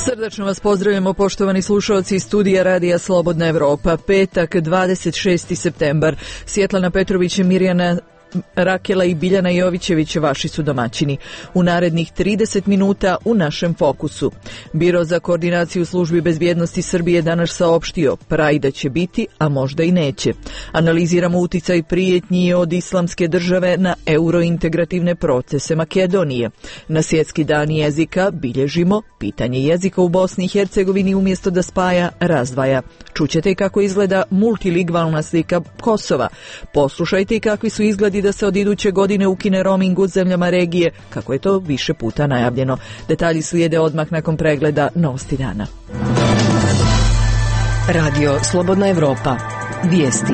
Srdačno vas pozdravljamo, poštovani slušalci iz studija Radija Slobodna Evropa. Petak, 26. septembar. Svjetlana Petrović i Mirjana Rakela i Biljana Jovićević vaši su domaćini. U narednih 30 minuta u našem fokusu. Biro za koordinaciju službi bezbjednosti Srbije danas saopštio Prajda će biti, a možda i neće. Analiziramo uticaj prijetnji od islamske države na eurointegrativne procese Makedonije. Na Svjetski dan jezika bilježimo pitanje jezika u Bosni i Hercegovini umjesto da spaja, razdvaja. Čućete kako izgleda multilingvalna slika Kosova. Poslušajte i kakvi su izgledi da se od iduće godine ukine roaming u zemljama regije, kako je to više puta najavljeno. Detalji slijede odmah nakon pregleda novosti dana. Radio Slobodna Evropa. Vijesti.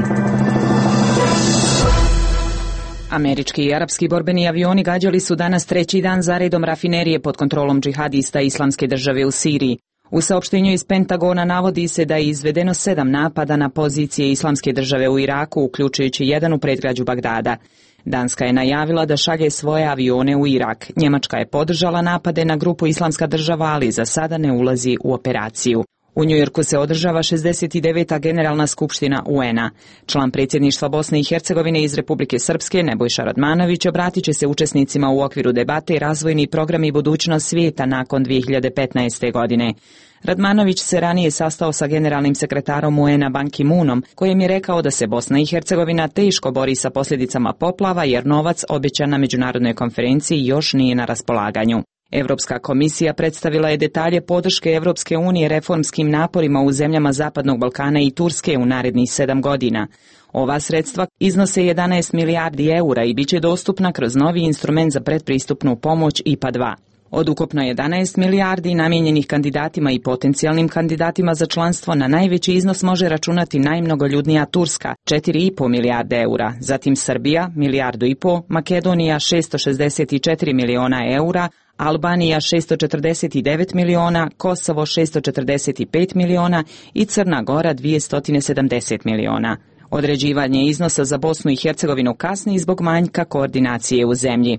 Američki i arapski borbeni avioni gađali su danas treći dan zaredom rafinerije pod kontrolom džihadista Islamske države u Siriji. U saopštenju iz Pentagona navodi se da je izvedeno 7 napada na pozicije Islamske države u Iraku, uključujući jedan u predgrađu Bagdada. Danska je najavila da šalje svoje avione u Irak. Njemačka je podržala napade na grupu Islamska država, ali za sada ne ulazi u operaciju. U Njujorku se održava 69. generalna skupština UN-a. Član predsjedništva Bosne i Hercegovine iz Republike Srpske, Nebojša Radmanović, obratit će se učesnicima u okviru debate razvojni program i budućnost svijeta nakon 2015. godine. Radmanović se ranije sastao sa generalnim sekretarom UN-a Ban Ki-moonom, kojem je rekao da se Bosna i Hercegovina teško bori sa posljedicama poplava jer novac obećan na međunarodnoj konferenciji još nije na raspolaganju. Europska komisija predstavila je detalje podrške Europske unije reformskim naporima u zemljama Zapadnog Balkana i Turske u narednih 7 godina. Ova sredstva iznose 11 milijardi eura i bit će dostupna kroz novi instrument za predpristupnu pomoć IPA 2. Od ukupno 11 milijardi namijenjenih kandidatima i potencijalnim kandidatima za članstvo na najveći iznos može računati najmnogoljudnija Turska, 4,5 milijarde eura, zatim Srbija, 1,5 milijardu, Makedonija, 664 miliona eura, Albanija 649 miliona, Kosovo 645 miliona i Crna Gora 270 miliona. Određivanje iznosa za Bosnu i Hercegovinu kasni zbog manjka koordinacije u zemlji.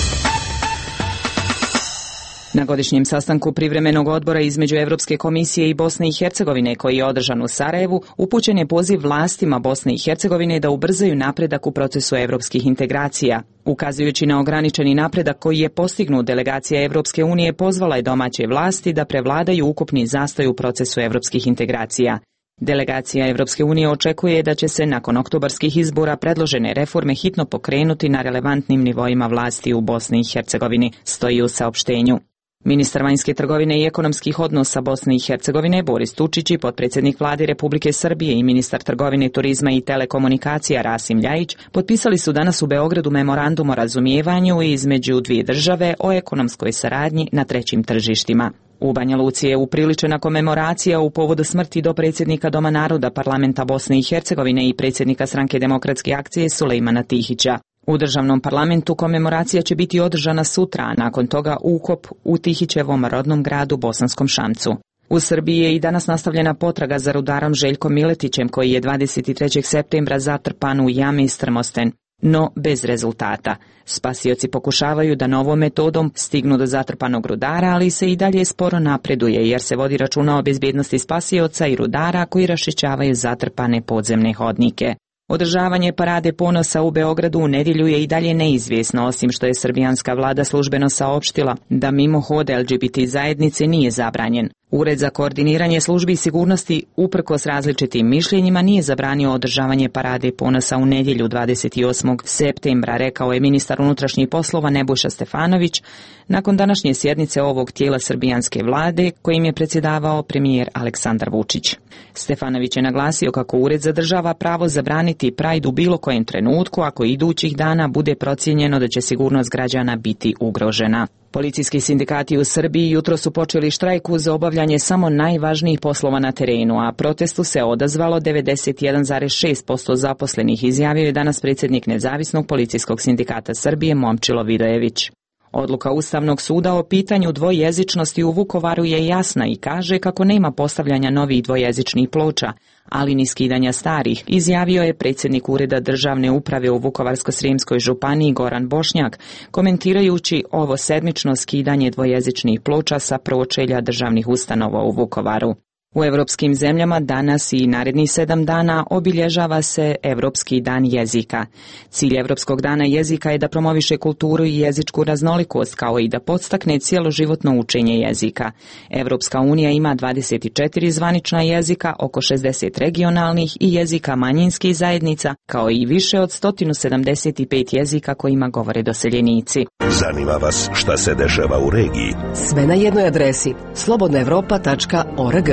Na godišnjem sastanku privremenog odbora između Europske komisije i Bosne i Hercegovine, koji je održan u Sarajevu, upućen je poziv vlastima Bosne i Hercegovine da ubrzaju napredak u procesu europskih integracija. Ukazujući na ograničeni napredak koji je postignut, delegacija Europske unije pozvala je domaće vlasti da prevladaju ukupni zastoj u procesu europskih integracija. Delegacija Europske unije očekuje da će se nakon oktobarskih izbora predložene reforme hitno pokrenuti na relevantnim nivoima vlasti u Bosni i Hercegovini, stoji u saopštenju. Ministar vanjske trgovine i ekonomskih odnosa Bosne i Hercegovine Boris Tučić i potpredsjednik vlade Republike Srbije i ministar trgovine, turizma i telekomunikacija Rasim Ljajić potpisali su danas u Beogradu memorandum o razumijevanju između dvije države o ekonomskoj saradnji na trećim tržištima. U Banja Luci je upriličena komemoracija u povodu smrti dopredsjednika Doma naroda Parlamenta Bosne i Hercegovine i predsjednika Stranke demokratske akcije Sulejmana Tihića. U državnom parlamentu komemoracija će biti održana sutra, a nakon toga ukop u Tihićevom rodnom gradu Bosanskom Šamcu. U Srbiji je i danas nastavljena potraga za rudarom Željkom Miletićem, koji je 23. septembra zatrpan u jami Strmosten, no bez rezultata. Spasioci pokušavaju da novom metodom stignu do zatrpanog rudara, ali se i dalje sporo napreduje jer se vodi računa o bezbjednosti spasioca i rudara koji raščišćavaju zatrpane podzemne hodnike. Održavanje parade ponosa u Beogradu u nedjelju je i dalje neizvjesno, osim što je srbijanska vlada službeno saopštila da mimo hoda LGBT zajednice nije zabranjen. Ured za koordiniranje službi sigurnosti, uprkos različitim mišljenjima, nije zabranio održavanje parade ponosa u nedjelju 28. septembra, rekao je ministar unutrašnjih poslova Nebojša Stefanović nakon današnje sjednice ovog tijela srbijanske vlade kojim je predsjedavao premijer Aleksandar Vučić. Stefanović je naglasio kako ured zadržava pravo zabraniti Pride u bilo kojem trenutku ako idućih dana bude procijenjeno da će sigurnost građana biti ugrožena. Policijski sindikati u Srbiji jutro su počeli štrajk uz obavljanje samo najvažnijih poslova na terenu, a protestu se odazvalo 91,6% zaposlenih, izjavio je danas predsjednik Nezavisnog policijskog sindikata Srbije Momčilo Vidojević. Odluka Ustavnog suda o pitanju dvojezičnosti u Vukovaru je jasna i kaže kako nema postavljanja novih dvojezičnih ploča, ali ni skidanja starih, izjavio je predsjednik Ureda državne uprave u Vukovarsko-srijemskoj županiji Goran Bošnjak, komentirajući ovo sedmično skidanje dvojezičnih ploča sa pročelja državnih ustanova u Vukovaru. U europskim zemljama danas i narednih 7 dana obilježava se Europski dan jezika. Cilj Europskog dana jezika je da promoviše kulturu i jezičku raznolikost, kao i da podstakne cjeloživotno učenje jezika. Europska unija ima 24 zvanična jezika, oko 60 regionalnih i jezika manjinskih zajednica, kao i više od 175 jezika kojima govore doseljenici. Zanima vas šta se dešava u regiji? Sve na jednoj adresi slobodnaevropa.org.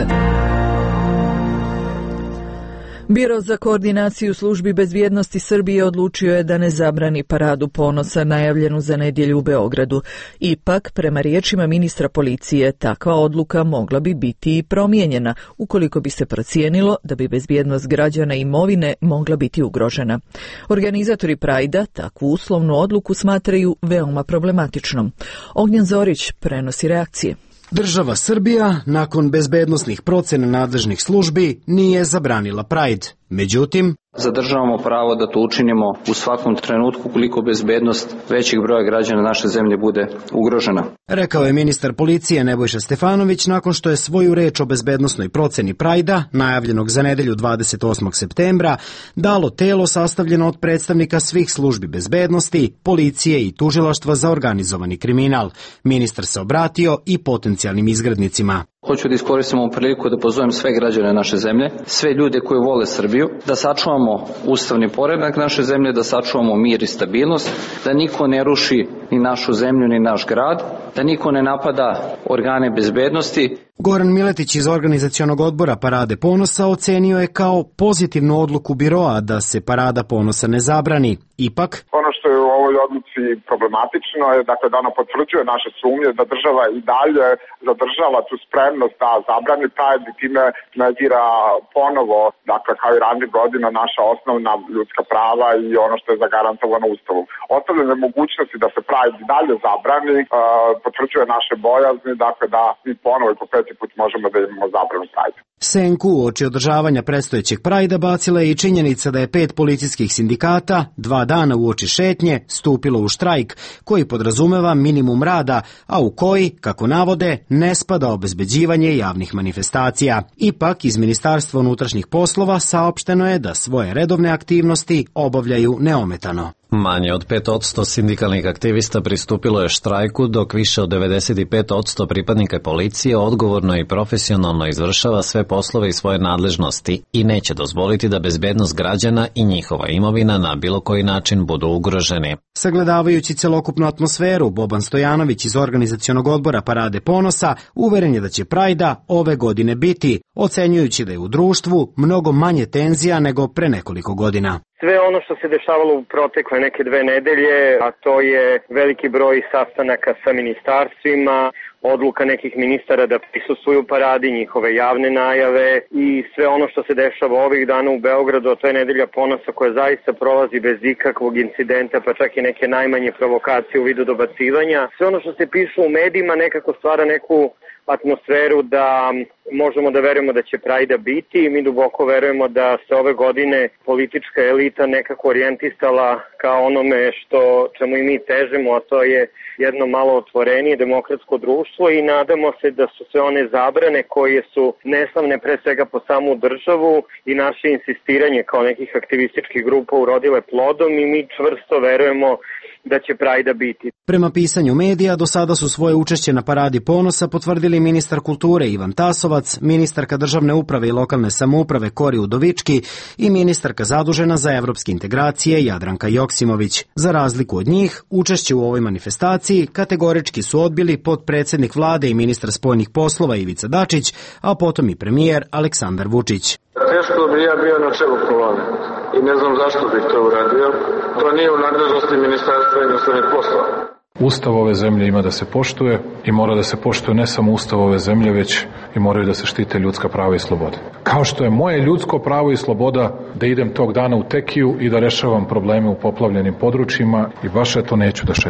Biro za koordinaciju službi bezbjednosti Srbije odlučio je da ne zabrani paradu ponosa najavljenu za nedjelju u Beogradu. Ipak, prema riječima ministra policije, takva odluka mogla bi biti i promijenjena ukoliko bi se procijenilo da bi bezbjednost građana i imovine mogla biti ugrožena. Organizatori Prajda takvu uslovnu odluku smatraju veoma problematičnom. Ognjen Zorić prenosi reakcije. Država Srbija, nakon bezbednosnih procena nadležnih službi, nije zabranila Pride. Međutim, zadržavamo pravo da to učinimo u svakom trenutku koliko bezbednost većeg broja građana naše zemlje bude ugrožena. Rekao je ministar policije Nebojša Stefanović nakon što je svoju reč o bezbednosnoj proceni Prajda, najavljenog za nedelju 28. septembra, dalo telo sastavljeno od predstavnika svih službi bezbednosti, policije i tužilaštva za organizovani kriminal. Ministar se obratio i potencijalnim izgrednicima. Hoću da iskoristim ovu priliku da pozovem sve građane naše zemlje, sve ljude koji vole Srbiju, da sačuvamo ustavni poredak naše zemlje, da sačuvamo mir i stabilnost, da niko ne ruši ni našu zemlju ni naš grad, da niko ne napada organe bezbednosti. Goran Miletić iz organizacionog odbora Parade ponosa ocenio je kao pozitivnu odluku biroa da se Parada ponosa ne zabrani. Ipak, ono što je u ovoj odluci problematično je da ona potvrđuje naše sumnje da država i dalje zadržala tu spremnost da zabrani Pride i time negira ponovo, kao i ranijih godina, naša osnovna ljudska prava i ono što je zagarantovano Ustavom. Ostavljanje mogućnosti da se Pride i dalje zabrani potvrđuje naše bojazni, da mi ponovo i po 5. put možemo da imamo zabranu Pride. Senku uoči održavanja predstojećeg Prajda bacila je i činjenica da je 5 policijskih sindikata 2 dana uoči šetnje stupilo u štrajk koji podrazumeva minimum rada, a u koji, kako navode, ne spada obezbeđivanje javnih manifestacija. Ipak, iz Ministarstva unutrašnjih poslova saopšteno je da svoje redovne aktivnosti obavljaju neometano. Manje od 5% sindikalnih aktivista pristupilo je štrajku, dok više od 95% pripadnika policije odgovorno i profesionalno izvršava sve poslove i svoje nadležnosti i neće dozvoliti da bezbednost građana i njihova imovina na bilo koji način budu ugroženi. Sagledavajući celokupnu atmosferu, Boban Stojanović iz organizacionog odbora Parade ponosa uveren je da će Prajda ove godine biti, ocenjujući da je u društvu mnogo manje tenzija nego pre nekoliko godina. Sve ono što se dešavalo u protekle neke 2 nedelje, a to je veliki broj sastanaka sa ministarstvima, odluka nekih ministara da prisustvuju paradi, njihove javne najave i sve ono što se dešava ovih dana u Beogradu, a to je nedelja ponosa koja zaista prolazi bez ikakvog incidenta, pa čak i neke najmanje provokacije u vidu dobacivanja. Sve ono što se piše u medijima nekako stvara neku atmosferu da možemo da verujemo da će Prajda biti i mi duboko verujemo da se ove godine politička elita nekako orijentisala kao onome čemu i mi težimo, a to je jedno malo otvorenije demokratsko društvo i nadamo se da su sve one zabrane koje su neslavne pre svega po samu državu i naše insistiranje kao nekih aktivističkih grupa urodile plodom i mi čvrsto verujemo da će Prajda biti. Prema pisanju medija, do sada su svoje učešće na Paradi ponosa potvrdili ministar kulture Ivan Tasovac, ministarka državne uprave i lokalne samouprave Kori Udovički i ministarka zadužena za evropske integracije Jadranka Joksimović. Za razliku od njih, učešće u ovoj manifestaciji kategorički su odbili potpredsjednik vlade i ministar spoljnih poslova Ivica Dačić, a potom i premijer Aleksandar Vučić. Teško bi ja bio na čelu kolone i ne znam zašto bih to uradio. To nije u nadležnosti Ministarstva inostranih poslova. Ustav ove zemlje ima da se poštuje i mora da se poštuje ne samo Ustav ove zemlje, već i moraju da se štite ljudska prava i slobode. Kao što je moje ljudsko pravo i sloboda da idem tog dana u Tekiju i da rešavam probleme u poplavljenim područjima i baš to neću da šetam.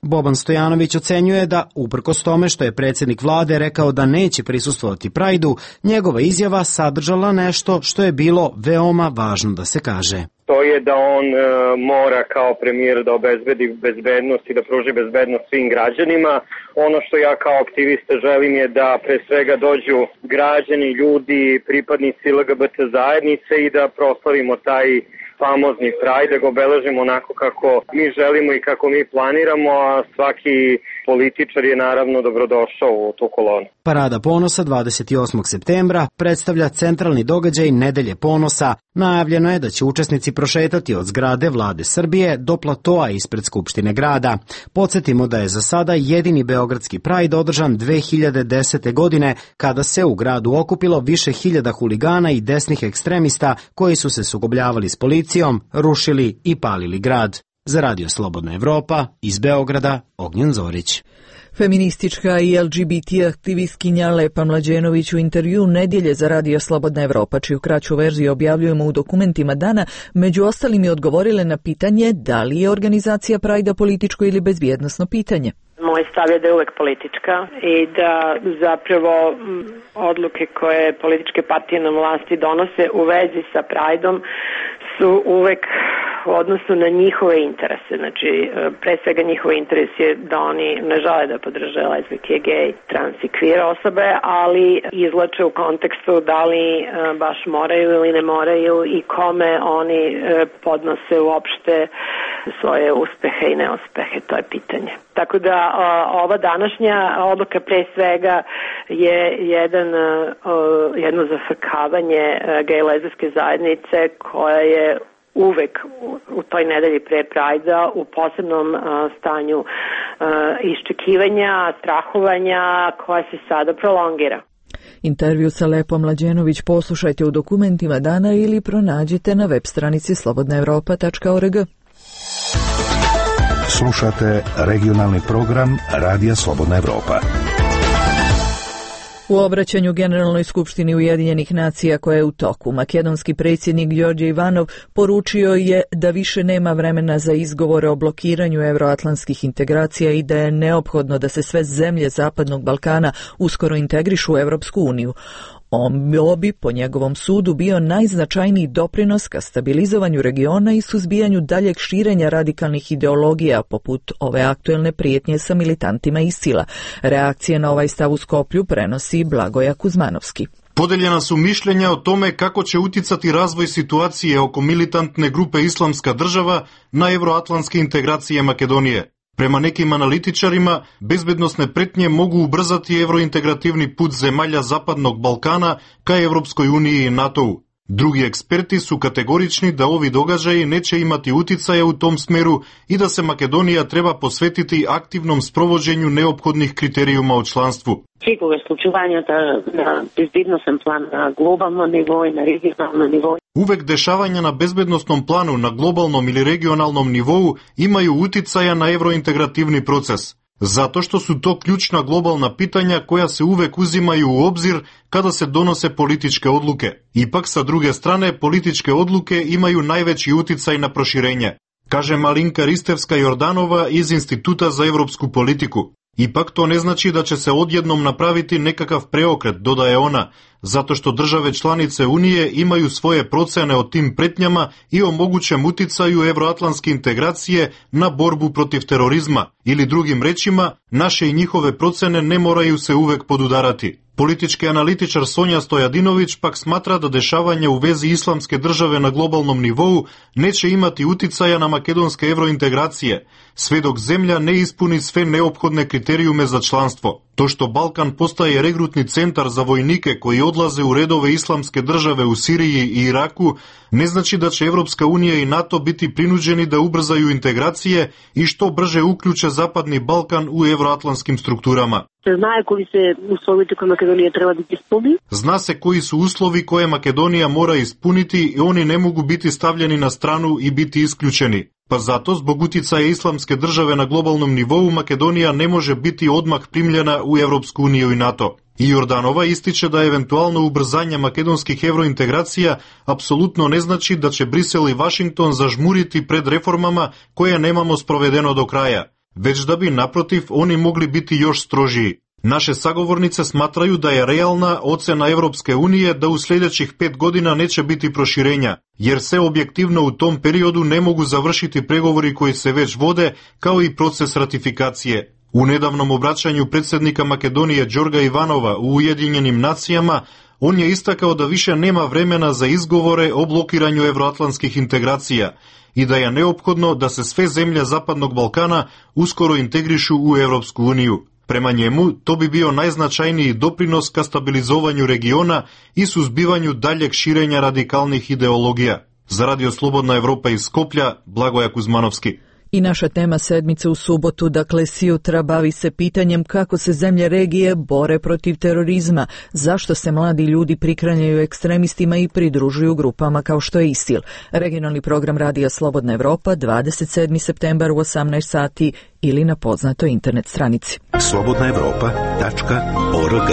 Boban Stojanović ocenjuje da, uprkos tome što je predsjednik vlade rekao da neće prisustvovati Prajdu, njegova izjava sadržala nešto što je bilo veoma važno da se kaže. To je da on mora kao premijer da obezbedi bezbednost i da pruži bezbednost svim građanima. Ono što ja kao aktivista želim je da pre svega dođu građani, ljudi, pripadnici LGBT zajednice i da proslavimo taj famozni Pride, da ga obeležimo onako kako mi želimo i kako mi planiramo, a svaki političar je naravno dobrodošao u tu kolonu. Parada ponosa 28. septembra predstavlja centralni događaj Nedelje ponosa. Najavljeno je da će učesnici prošetati od zgrade Vlade Srbije do platoa ispred Skupštine grada. Podsjetimo da je za sada jedini beogradski Pride održan 2010. godine, kada se u gradu okupilo više hiljada huligana i desnih ekstremista koji su se sukobljavali s policijom, rušili i palili grad. Za Radio Slobodna Evropa, iz Beograda, Ognjen Zorić. Feministička i LGBT aktivistkinja Lepa Mlađenović u intervju Nedjelje za Radio Slobodna Evropa, čiju kraću verziju objavljujemo u dokumentima dana, među ostalim je odgovorile na pitanje da li je organizacija Prajda političko ili bezbjednosno pitanje. Moj stav je da je uvek politička i da zapravo odluke koje političke partije na vlasti donose u vezi sa Prajdom su uvek u odnosu na njihove interese. Znači, pre svega njihov interes je da oni ne žele da podrže lezbijke, gej, trans i queer osobe, ali izlače u kontekstu da li baš moraju ili ne moraju i kome oni podnose uopšte svoje uspehe i neuspehe, to je pitanje. Tako da ova današnja odluka pre svega je jedno zafrkavanje gej lezbijske zajednice koja je uvek u toj nedelji pre Prajda u posebnom stanju iščekivanja, strahovanja koja se sada prolongira. Intervju sa Lepom Mlađenović poslušajte u dokumentima dana ili pronađite na web stranici slobodnaevropa.org. Slušate regionalni program Radija Slobodna Evropa. U obraćanju Generalnoj skupštini Ujedinjenih nacija koja je u toku, makedonski predsjednik Đorđe Ivanov poručio je da više nema vremena za izgovore o blokiranju evroatlantskih integracija i da je neophodno da se sve zemlje Zapadnog Balkana uskoro integrišu u Evropsku uniju. Ovo bi, po njegovom sudu, bio najznačajniji doprinos ka stabilizovanju regiona i suzbijanju daljeg širenja radikalnih ideologija, poput ove aktuelne prijetnje sa militantima ISIL-a. Reakcije na ovaj stav u Skoplju prenosi Blagoja Kuzmanovski. Podeljena su mišljenja o tome kako će uticati razvoj situacije oko militantne grupe Islamska država na evroatlantske integracije Makedonije. Prema nekim analitičarima, bezbednosne pretnje mogu ubrzati evrointegrativni put zemalja Zapadnog Balkana ka Evropskoj uniji i NATO-u. Drugi eksperti su kategorični da ovi događaji neće imati uticaja u tom smeru i da se Makedonija treba posvetiti aktivnom sprovođenju neophodnih kriterijuma o članstvu. Sigurno slučajanja na bezbednostnom planu na globalnom nivou i na regionalnom nivou. Uvek dešavanja na bezbednostnom planu na globalnom ili regionalnom nivou imaju uticaja na evrointegrativni proces, zato što su to ključna globalna pitanja koja se uvek uzimaju u obzir kada se donose političke odluke. Ipak, sa druge strane, političke odluke imaju najveći uticaj na proširenje, kaže Malinka Ristevska-Jordanova iz Instituta za evropsku politiku. Ipak to ne znači da će se odjednom napraviti nekakav preokret, dodaje ona, zato što države članice Unije imaju svoje procene o tim pretnjama i o mogućem uticaju evroatlantske integracije na borbu protiv terorizma, ili drugim rečima, naše i njihove procene ne moraju se uvek podudarati. Politički analitičar Sonja Stojadinović pak smatra da dešavanja u vezi islamske države na globalnom nivou neće imati uticaja na makedonske evrointegracije, sve dok zemlja ne ispuni sve neophodne kriterijume za članstvo. To što Balkan postaje regrutni centar za vojnike koji odlaze u redove islamske države u Siriji i Iraku, ne znači da će Evropska unija i NATO biti prinuđeni da ubrzaju integracije i što brže uključe Zapadni Balkan u evroatlantskim strukturama. Zna se koji su uslovi koje Makedonija mora ispuniti i oni ne mogu biti stavljeni na stranu i biti isključeni. Pa zato, zbog uticaja islamske države na globalnom nivou, Makedonija ne može biti odmah primljena u Evropsku uniju i NATO. I Jordanova ističe da eventualno ubrzanje makedonskih evrointegracija apsolutno ne znači da će Brisel i Vašington zažmuriti pred reformama koje nemamo sprovedeno do kraja. već da bi naprotiv oni mogli biti još strožiji. Naše sagovornice smatraju da je realna ocena Evropske unije da u sljedećih 5 godina neće biti proširenja, jer se objektivno u tom periodu ne mogu završiti pregovori koji se već vode, kao i proces ratifikacije. U nedavnom obraćanju predsjednika Makedonije Đorga Ivanova u Ujedinjenim nacijama, on je istakao da više nema vremena za izgovore o blokiranju evroatlantskih integracija i da je neophodno da se sve zemlje Zapadnog Balkana uskoro integrišu u Evropsku uniju. Prema njemu, to bi bio najznačajniji doprinos ka stabilizovanju regiona i suzbivanju daljeg širenja radikalnih ideologija. Za Radio Slobodna Evropa iz Skoplja, Blagoja Kuzmanovski. I naša tema sedmice u subotu, dakle sjutra, bavi se pitanjem kako se zemlje regije bore protiv terorizma, zašto se mladi ljudi priklanjaju ekstremistima i pridružuju grupama kao što je ISIL. Regionalni program Radija Slobodna Evropa, 27. septembar u 18 sati ili na poznatoj internet stranici. slobodnaevropa.org.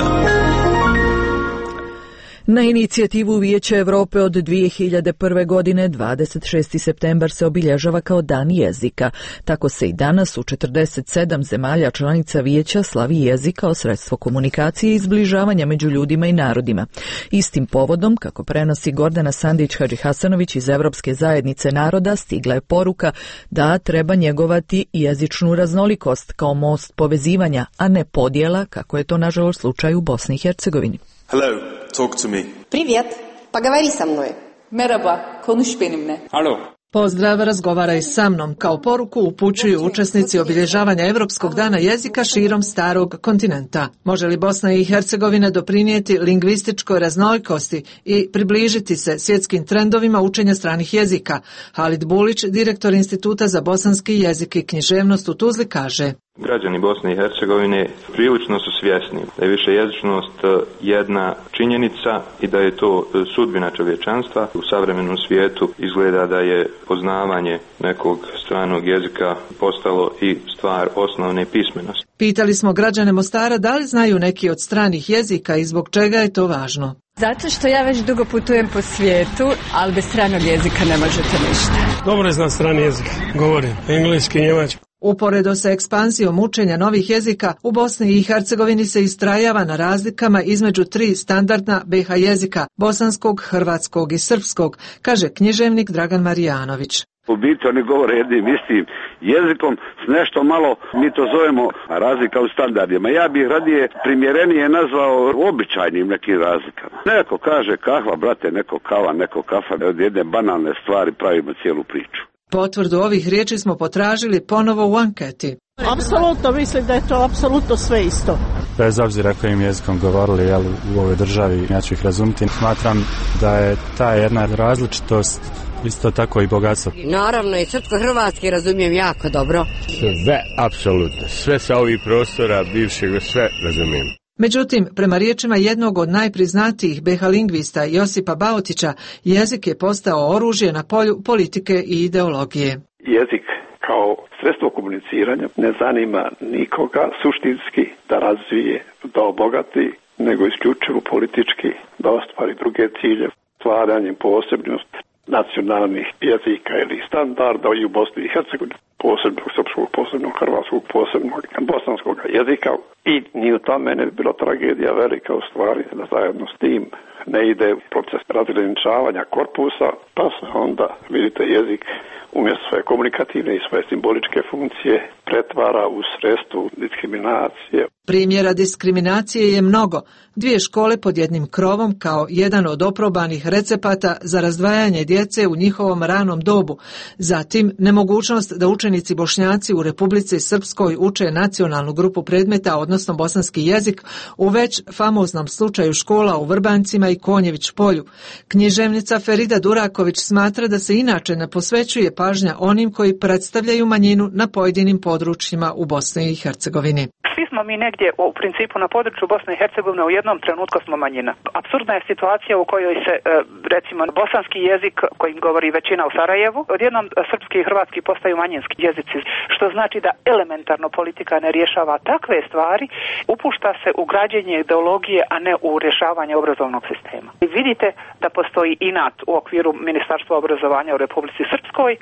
Na inicijativu Vijeća Europe od 2001. godine 26. septembar se obilježava kao Dan jezika. Tako se i danas u 47 zemalja članica Vijeća slavi jezik kao sredstvo komunikacije i zbližavanja među ljudima i narodima. Istim povodom, kako prenosi Gordana Sandić-Hadžihasanović iz Evropske zajednice naroda, stigla je poruka da treba njegovati jezičnu raznolikost kao most povezivanja, a ne podjela, kako je to nažalost slučaj u Bosni i Hercegovini. Hello, talk to me. Привет, поговори со мной. Merhaba, konuş benimle. Alo. Pozdrav, razgovaraj sa mnom. Kao poruku upućuju učesnici obilježavanja Europskog dana jezika širom starog kontinenta. Može li Bosna i Hercegovina doprinijeti lingvističkoj raznolikosti i približiti se svjetskim trendovima učenja stranih jezika? Halid Bulić, direktor Instituta za bosanski jezik i književnost u Tuzli, kaže: Građani Bosne i Hercegovine prilično su svjesni da je višejezičnost jedna činjenica i da je to sudbina čovječanstva. U savremenom svijetu izgleda da je poznavanje nekog stranog jezika postalo i stvar osnovne pismenosti. Pitali smo građane Mostara da li znaju neki od stranih jezika i zbog čega je to važno. Zato što ja već dugo putujem po svijetu, ali bez stranog jezika ne možete ništa. Dobro znam strani jezik, govorim engleski i njemački. Uporedo sa ekspanzijom učenja novih jezika, u Bosni i Hercegovini se istrajava na razlikama između 3 standardna BiH jezika, bosanskog, hrvatskog i srpskog, kaže književnik Dragan Marijanović. U biti oni govore jednim istim jezikom s nešto malo, mi to zovemo razlika u standardima. Ja bih radije primjerenije nazvao običajnim nekim razlikama. Neko kaže kahva, brate, neko kava, neko kafa, od jedne banalne stvari pravimo cijelu priču. Potvrdu ovih riječi smo potražili ponovo u anketi. Apsolutno mislim da je to apsolutno sve isto. Bez obzira kojim jezikom govorili u ovoj državi, ja ću ih razumjeti. Smatram da je ta jedna različitost isto tako i bogatstvo. Naravno i srpsko-hrvatski razumijem jako dobro. Sve, apsolutno. Sve sa ovih prostora bivšeg, sve razumijem. Međutim, prema riječima jednog od najpriznatijih BiH lingvista Josipa Baotića, jezik je postao oružje na polju politike i ideologije. Jezik kao sredstvo komuniciranja ne zanima nikoga suštinski da razvije, da obogati, nego isključivo politički da ostvari druge cilje, stvaranjem posebnosti nacionalnih jezika ili standarda i u Bosni i Hercegovini, posebnog srpskog, posebnog hrvatskog, posebnog bosanskog jezika. I ni u tome ne bi bila tragedija velika u stvari da zajedno s tim ne ide proces razgraničavanja korpusa, pa se onda, vidite, jezik umjesto svoje komunikativne i svoje simboličke funkcije pretvara u sredstvo diskriminacije. Primjera diskriminacije je mnogo. 2 škole pod jednim krovom kao jedan od oprobanih recepata za razdvajanje djece u njihovom ranom dobu. Zatim, nemogućnost da učenici Bošnjaci u Republici Srpskoj uče nacionalnu grupu predmeta, odnosno bosanski jezik, u već famoznom slučaju škola u Vrbancima i Konjević polju. Književnica Ferida Duraković smatra da se inače ne posvećuje pažnja onim koji predstavljaju manjinu na pojedinim područjima u Bosni i Hercegovini. Svi smo mi negdje u principu na području Bosne i Hercegovine u jednom trenutku smo manjina. Apsurdna je situacija u kojoj se recimo bosanski jezik kojim govori većina u Sarajevu, odjednom srpski i hrvatski postaju manjinski jezici, što znači da elementarno politika ne rješava takve stvari, upušta se u građenje ideologije, a ne u rješavanje obrazovnog sistema. I vidite da postoji inat u okviru Ministarstva obrazovanja u Republici Srpskoj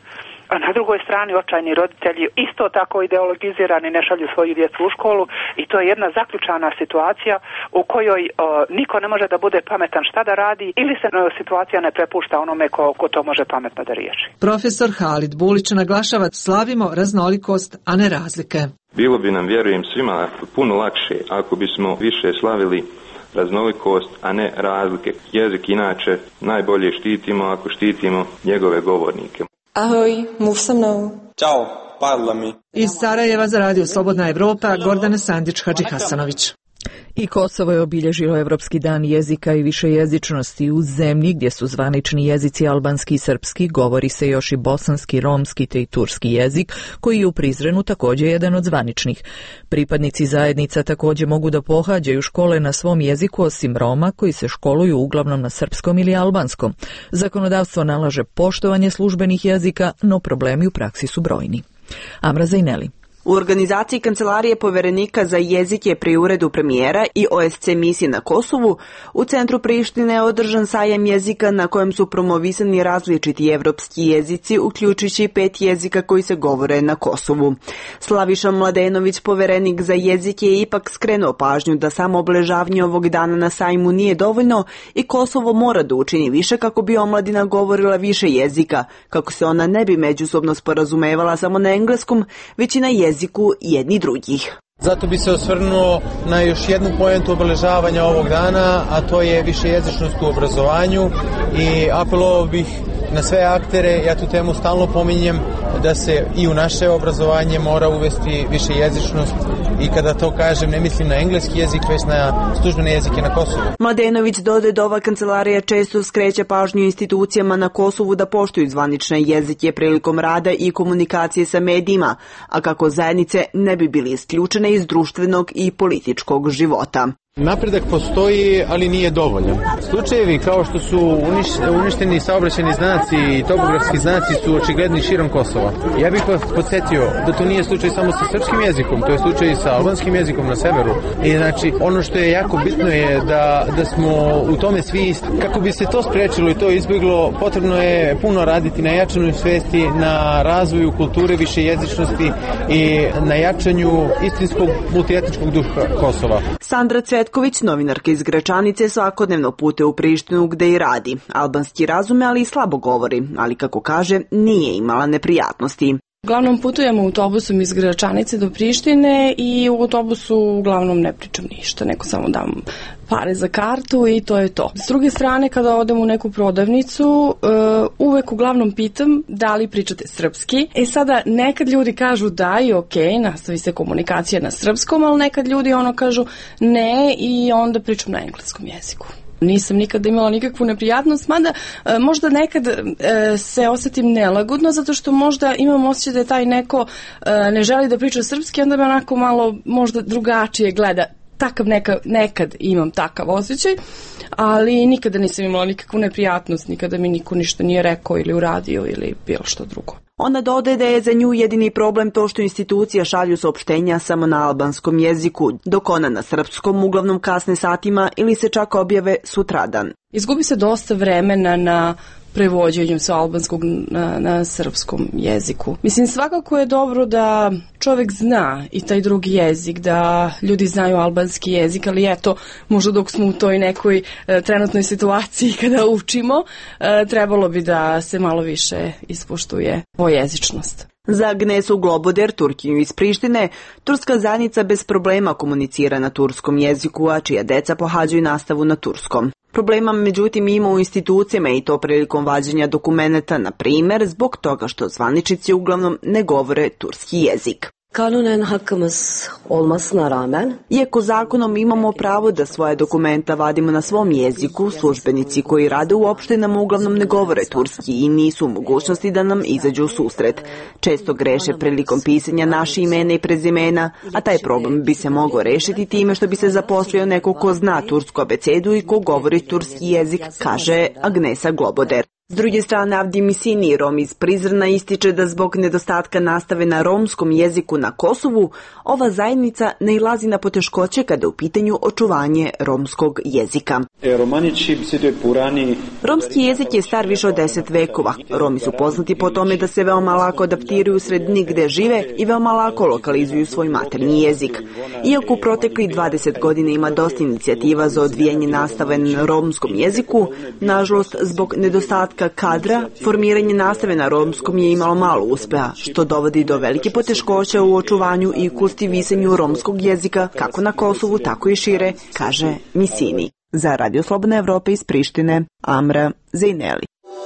a na drugoj strani očajni roditelji isto tako ideologizirani ne šalju svoju djecu u školu i to je jedna zaključana situacija u kojoj niko ne može da bude pametan šta da radi ili se situacija ne prepušta onome ko to može pametno da riješi. Profesor Halid Bulić naglašava: slavimo raznolikost, a ne razlike. Bilo bi nam, vjerujem, svima puno lakše ako bismo više slavili raznolikost, a ne razlike. Jezik inače najbolje štitimo ako štitimo njegove govornike. Ahoj, mów sa mnou. Ćao, parla mi. Iz Sarajeva za Radio Slobodna Evropa, Gordana Sandić-Hadžihasanović. I Kosovo je obilježilo Evropski dan jezika i višejezičnosti. U zemlji gdje su zvanični jezici albanski i srpski, govori se još i bosanski, romski te i turski jezik, koji je u Prizrenu također jedan od zvaničnih. Pripadnici zajednica također mogu da pohađaju škole na svom jeziku, osim Roma koji se školuju uglavnom na srpskom ili albanskom. Zakonodavstvo nalaže poštovanje službenih jezika, no problemi u praksi su brojni. Amra Zajneli. U organizaciji Kancelarije poverenika za jezike pri uredu premijera i OSC misije na Kosovu u centru Prištine je održan sajam jezika na kojem su promovisani različiti evropski jezici, uključujući 5 jezika koji se govore na Kosovu. Slaviša Mladenović, poverenik za jezike, je ipak skrenuo pažnju da samo obeležavanje ovog dana na sajmu nije dovoljno i Kosovo mora da učini više kako bi omladina govorila više jezika, kako se ona ne bi međusobno sporazumevala samo na engleskom, već i na jeziku jedni drugih. Zato bi se osvrnuo na još jednu pojentu obeležavanja ovog dana, a to je višejezičnost u obrazovanju i apelovao bih na sve aktere, ja tu temu stalno pominjem, da se i u naše obrazovanje mora uvesti višejezičnost i kada to kažem ne mislim na engleski jezik, već na službene jezike na Kosovu. Mladenović dodaje da ova kancelarija često skreće pažnju institucijama na Kosovu da poštuju zvanične jezike prilikom rada i komunikacije sa medijima, a kako zajednice ne bi bili isključene iz društvenog i političkog života. Napredak postoji, ali nije dovoljan. Slučajevi kao što su uništeni saobraćajni znaci i topografski znaci su očigledni širom Kosova. Ja bih vas podsjetio da to nije slučaj samo sa srpskim jezikom, to je slučaj i sa albanskim jezikom na severu. I znači, ono što je jako bitno je da smo u tome svi isti. Kako bi se to sprečilo i to izbjeglo, potrebno je puno raditi na jačanju svesti, na razvoju kulture višejezičnosti i na jačanju istinskog multietničkog duha Kosova. Sandra Cvetković, novinarka iz Gračanice, svakodnevno putuje u Prištinu gde i radi. Albanski razume, ali i slabo govori, ali kako kaže, nije imala neprijatnosti. Uglavnom putujemo autobusom iz Gračanice do Prištine i u autobusu uglavnom ne pričam ništa, neko samo dam pare za kartu i to je to. S druge strane, kada odem u neku prodavnicu, uvek uglavnom pitam da li pričate srpski. Sada nekad ljudi kažu da i okej, nastavi se komunikacija na srpskom, ali nekad ljudi kažu ne i onda pričam na engleskom jeziku. Nisam nikada imala nikakvu neprijatnost, mada možda nekad se osjetim nelagodno, zato što možda imam osjećaj da je taj neko ne želi da priča srpski, onda me onako malo možda drugačije gleda. Nekad imam takav osjećaj, ali nikada nisam imala nikakvu neprijatnost, nikada mi niko ništa nije rekao ili uradio ili bilo što drugo. Ona dodaje da je za nju jedini problem to što institucija šalju saopštenja samo na albanskom jeziku, dok ona na srpskom uglavnom kasne satima ili se čak objave sutradan. Izgubi se dosta vremena na prevođenju sa albanskog na srpskom jeziku. Mislim, svakako je dobro da čovjek zna i taj drugi jezik, da ljudi znaju albanski jezik, ali eto, možda dok smo u toj nekoj trenutnoj situaciji kada učimo, trebalo bi da se malo više ispoštuje dvojezičnost. Za Agnesu Globoder, Turkinju iz Prištine, turska zajednica bez problema komunicira na turskom jeziku, a čija deca pohađaju nastavu na turskom. Problema međutim ima u institucijama i to prilikom vađenja dokumenata, na primjer, zbog toga što zvaničnici uglavnom ne govore turski jezik. Kanunen hakkımız olmasına rağmen, iako zakonom imamo pravo da svoje dokumenta vadimo na svom jeziku, službenici koji rade u opštinama uglavnom ne govore turski i nisu u mogućnosti da nam izađu u susret. Često greše prilikom pisanja naše imena i prezimena, a taj problem bi se mogao rešiti time što bi se zaposlio neko ko zna tursku abecedu i ko govori turski jezik, kaže Agnesa Globoder. S druge strane, Avdi Misini, Rom iz Prizrena, ističe da zbog nedostatka nastave na romskom jeziku na Kosovu, ova zajednica nailazi na poteškoće kada je u pitanju očuvanje romskog jezika. Romski jezik je star više od 10 vekova. Romi su poznati po tome da se veoma lako adaptiraju u sredini gde žive i veoma lako lokalizuju svoj maternji jezik. Iako u protekli 20 godina ima dosta inicijativa za odvijanje nastave na romskom jeziku, nažalost, zbog nedostatka kadra, formiranje nastave na romskom je imalo malo uspeha, što dovodi do velike poteškoća u očuvanju i kultivisanju romskog jezika, kako na Kosovu, tako i šire, kaže Misini. Za Radio Slobodna Evropa iz Prištine, Amra Zejneli.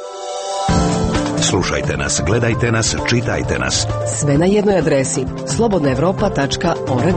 Slušajte nas, gledajte nas, čitajte nas. Sve na jednoj adresi slobodnaevropa.org.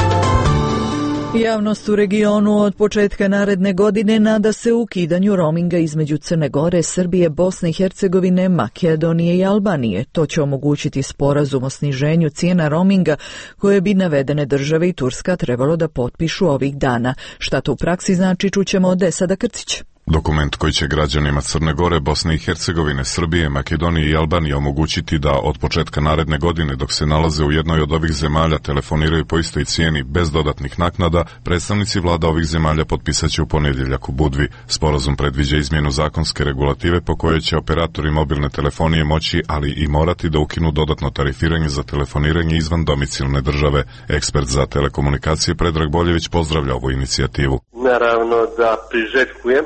Javnost u regionu od početka naredne godine nada se ukidanju roaminga između Crne Gore, Srbije, Bosne i Hercegovine, Makedonije i Albanije. To će omogućiti sporazum o sniženju cijena roaminga koje bi navedene države i Turska trebalo da potpišu ovih dana. Šta to u praksi znači, čućemo od Esada Krcića. Dokument koji će građanima Crne Gore, Bosne i Hercegovine, Srbije, Makedonije i Albanije omogućiti da od početka naredne godine, dok se nalaze u jednoj od ovih zemalja, telefoniraju po istoj cijeni bez dodatnih naknada, predstavnici vlada ovih zemalja potpisat će u ponedjeljak u Budvi. Sporazum predviđa izmjenu zakonske regulative po kojoj će operatori mobilne telefonije moći, ali i morati da ukinu dodatno tarifiranje za telefoniranje izvan domicilne države. Ekspert za telekomunikacije Predrag Boljević pozdravlja ovu inicijativu. Naravno da priželjkujem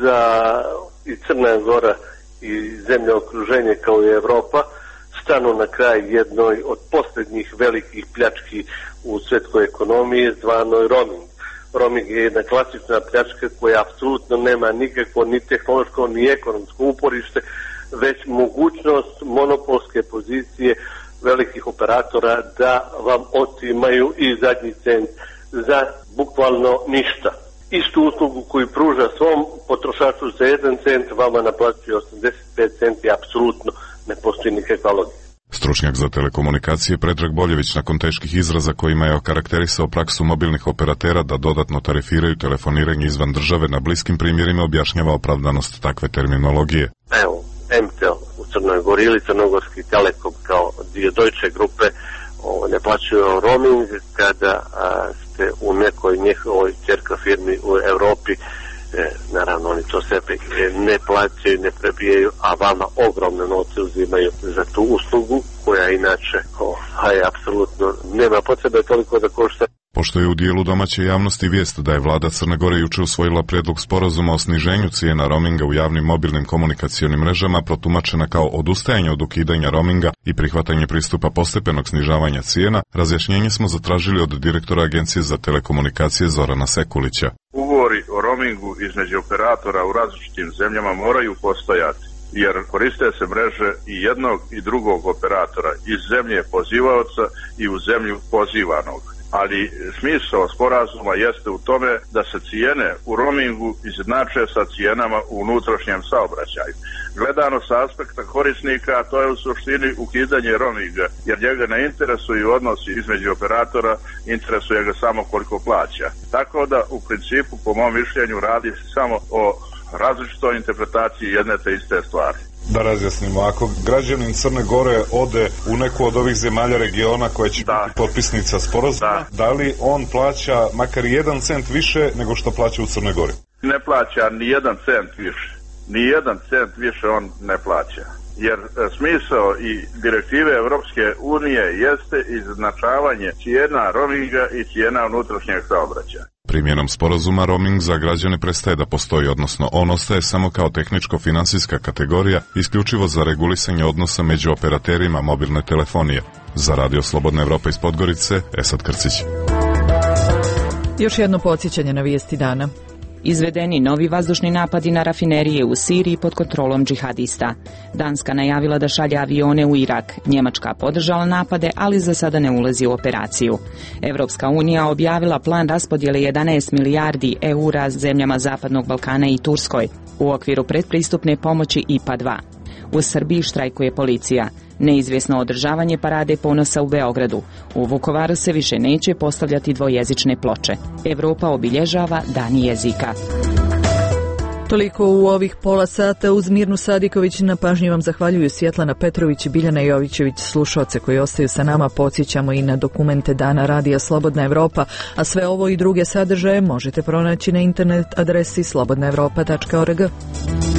da i Crna Gora i zemlje okruženje kao i Evropa stanu na kraj jednoj od posljednjih velikih pljački u svjetskoj ekonomiji zvanoj roaming. Roaming je jedna klasična pljačka koja apsolutno nema nikakvo ni tehnološko ni ekonomsko uporište, već mogućnost monopolske pozicije velikih operatora da vam otimaju i zadnji cent za bukvalno ništa. Istu uslugu koju pruža svom potrošaču za 1 cent, vama naplaćuje 85 centi, apsolutno ne postoji nikakva logika. Stručnjak za telekomunikacije Predrag Boljević nakon teških izraza kojima je okarakterisao praksu mobilnih operatera da dodatno tarifiraju telefoniranje izvan države na bliskim primjerima objašnjava opravdanost takve terminologije. Evo, MTEL u Crnoj Gori ili Crnogorski Telekom kao dio Deutsche grupe ne plaćaju roaming kada ste u nekoj njihovoj ćerka firmi u Europi, naravno oni to sebe ne plaćaju, ne prebijaju, a vama ogromne novce uzimaju za tu uslugu koja inače apsolutno nema potrebe toliko da košta. Pošto je u dijelu domaće javnosti vijest da je vlada Crne Gore juče usvojila prijedlog sporazuma o sniženju cijena roaminga u javnim mobilnim komunikacionim mrežama protumačena kao odustajanje od ukidanja roaminga i prihvatanje pristupa postepenog snižavanja cijena, razjašnjenje smo zatražili od direktora Agencije za telekomunikacije Zorana Sekulića. Ugovori o roamingu između operatora u različitim zemljama moraju postojati, jer koriste se mreže i jednog i drugog operatora iz zemlje pozivaoca i u zemlju pozivanog. Ali smisao sporazuma jeste u tome da se cijene u roamingu izjednače sa cijenama u unutrašnjem saobraćaju. Gledano sa aspekta korisnika, to je u suštini ukidanje roaminga, jer njega ne interesuju odnosi između operatora, interesuje ga samo koliko plaća. Tako da u principu, po mom mišljenju, radi se samo o različitoj interpretaciji jedne te iste stvari. Da razjasnimo, ako građanin Crne Gore ode u neku od ovih zemalja regiona koja će biti potpisnica sporazuma, da li on plaća makar 1 cent više nego što plaća u Crnoj Gori? Ne plaća ni 1 cent više. Ni 1 cent više on ne plaća. Jer smisao i direktive Europske unije jeste izjednačavanje cijena roaminga i cijena unutrašnjeg saobraćaja. Primjenom sporazuma roaming za građane prestaje da postoji, odnosno on ostaje samo kao tehničko-finansijska kategorija isključivo za regulisanje odnosa među operaterima mobilne telefonije. Za Radio Slobodna Evropa iz Podgorice, Esad Krcić. Još jedno podsjećanje na vijesti dana. Izvedeni novi vazdušni napadi na rafinerije u Siriji pod kontrolom džihadista. Danska najavila da šalje avione u Irak. Njemačka podržala napade, ali za sada ne ulazi u operaciju. Evropska unija objavila plan raspodjele 11 milijardi eura zemljama Zapadnog Balkana i Turskoj u okviru predpristupne pomoći IPA 2. U Srbiji štrajkuje policija. Neizvjesno održavanje parade ponosa u Beogradu. U Vukovaru se više neće postavljati dvojezične ploče. Evropa obilježava Dan jezika. Toliko u ovih pola sata. Uz Mirnu Sadiković na pažnji vam zahvaljuju Svjetlana Petrović i Biljana Jovićević. Slušaoce koji ostaju sa nama podsjećamo i na dokumente Dana Radija Slobodna Evropa, a sve ovo i druge sadržaje možete pronaći na internet adresi slobodnaevropa.org.